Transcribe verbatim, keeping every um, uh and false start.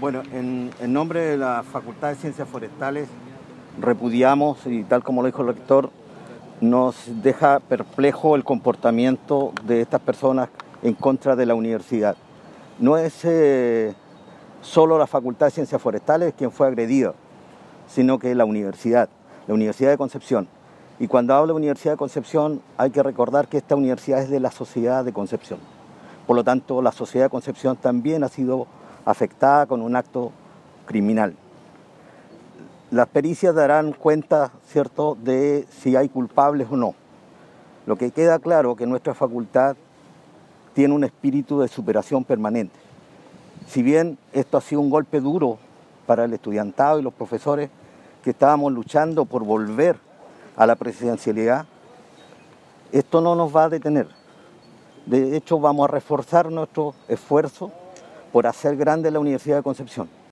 Bueno, en, en nombre de la Facultad de Ciencias Forestales repudiamos, y tal como lo dijo el rector, nos deja perplejo el comportamiento de estas personas en contra de la universidad. No es eh, solo la Facultad de Ciencias Forestales quien fue agredida, sino que la universidad, la Universidad de Concepción. Y cuando hablo de Universidad de Concepción hay que recordar que esta universidad es de la Sociedad de Concepción. Por lo tanto, la Sociedad de Concepción también ha sido afectada con un acto criminal. Las pericias darán cuenta, ¿cierto?, de si hay culpables o no. Lo que queda claro es que nuestra facultad tiene un espíritu de superación permanente. Si bien esto ha sido un golpe duro para el estudiantado y los profesores que estábamos luchando por volver a la presidencialidad, esto no nos va a detener. De hecho, vamos a reforzar nuestro esfuerzo por hacer grande la Universidad de Concepción.